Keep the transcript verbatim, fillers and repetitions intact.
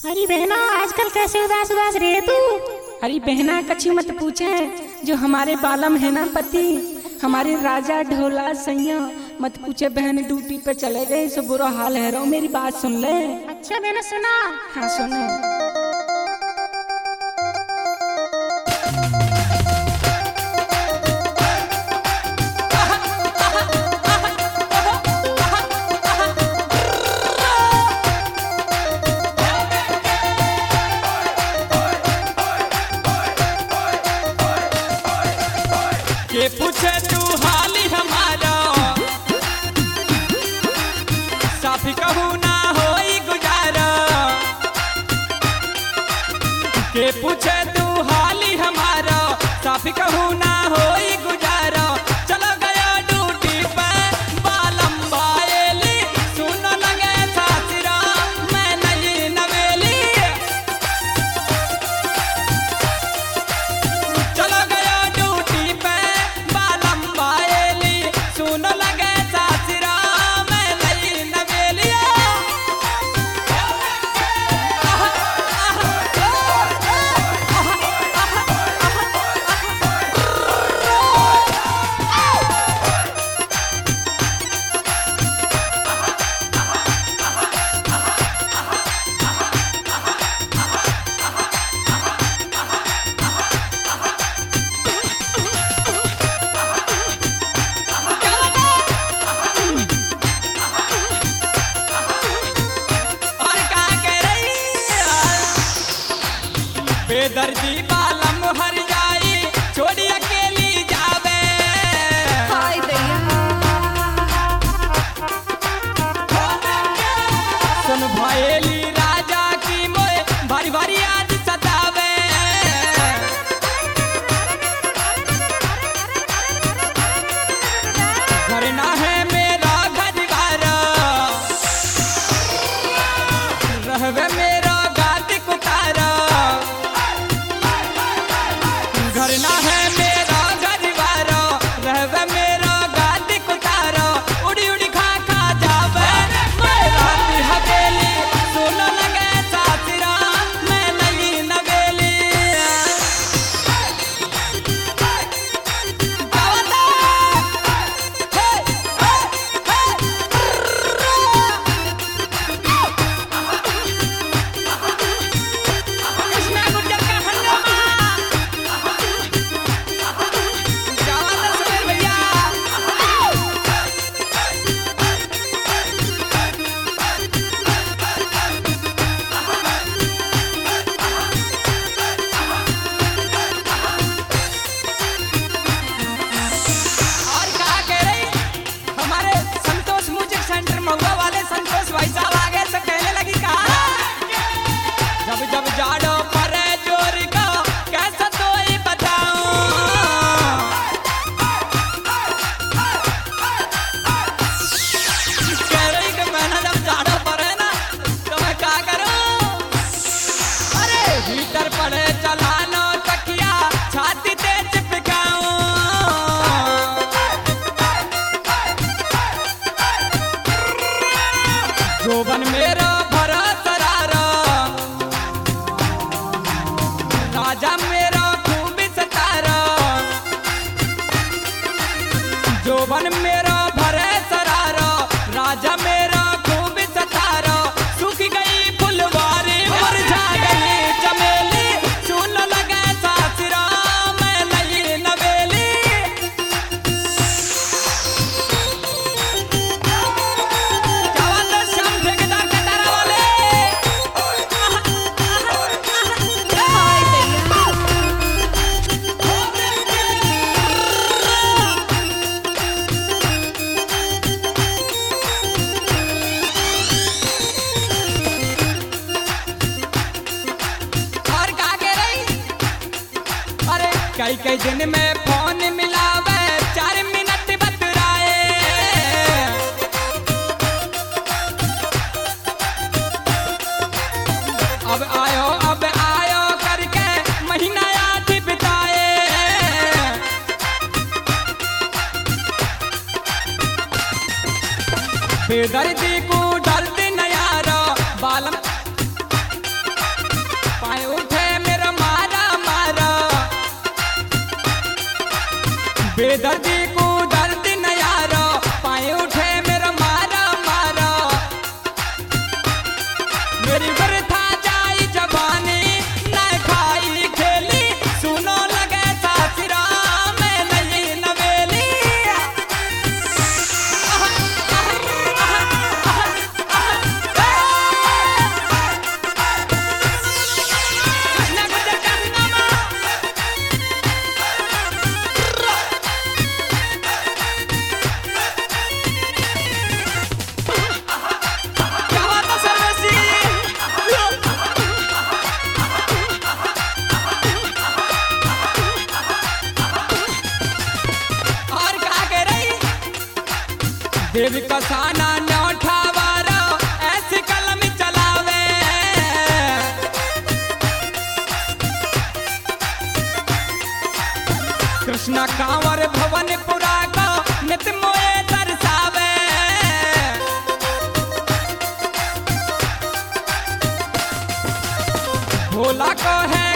अरे बहना आजकल कैसे उदास उदास रहे तू। अरे बहना कछु मत पूछे, जो हमारे बालम है ना पति, हमारे राजा ढोला सैया मत पूछे बहन, ड्यूटी पे चले गए, सब बुरा हाल है। रो मेरी बात सुन ले। अच्छा बहना सुना। हाँ सुनो। के पूछे तू हाल हमारा, साफी कहूँ ना होई गुजारा। के पूछे तू हाल हमारा, साफी कहूँ ना होई गुजारा। चलो गया ड्यूटी पे बालम बाएली, सुन लगे सासरा मैं नहीं नवेली। चलो गया ड्यूटी पे बालम बाएली, सुन लगे सासरा मैं नहीं नवेली। और का कह रही बेदर्दी बालम हर जाई, छोड़ी अकेली जावे। हाय दैया, सुन भयेली राजा की मोए भारी भारी आज सतावे। घर ना है मेरा घरवारा, रहवे मेरा गाती कुतारा। घर ना है मेरा घरवारा, रहवे मेरा गाती कुतारा। उड़ी उड़ी खा खा जावे मेरा दी हवेली, सुन लगे सासरा मैं नहीं नवेली। गावता हे हे कृष्णा गुर्जर का हंगामा। गावता सुनील भैया। और क्या कह रही हमारे संतोष म्यूजिक सेंटर महुआ वाले संतोष भाई साहब आगे से कहने लगी कहा, जब जब जाड़ो परे जोर का कैसा तो ही बताऊं। कह रही कि मैंने जब जाड़ो परे ना तो मैं क्या करूं। अरे हीटर पड़े चलानो तकिया छाती ते चिपकाऊं। जोबन मेरा भरा सरारा, राजा मेरा खूब सतारा। जोबन मेरा भरे सरारा, राजा मेरा खूब सतारा। सूख गई फुलवारी मुरझा गई चमेली, सुन लगे सासरा मैं नहीं नवेली। गावत श्याम ठेकेदार कटारा वाले। हाय दैया, और का कह रही अरे कई कई दिन में फोन मिलावे, चार मिनट बतराए। अब आयो अब आयो करके महीना आठ बिताए। बेदर्दी को डरती न यारा, बालम बेदर्दी को दर्द न यारो पाए उठे मेरा मारा मारा मेरी बरथा जाई जवानी न खाई खेली सुनो लगे सासरा में नहीं नवेली देवी कसाना न्योठा वारा ऐसी कलम चलावे कृष्णा कांवर भवनपुरा का नित मोए दर्शावे भोला को है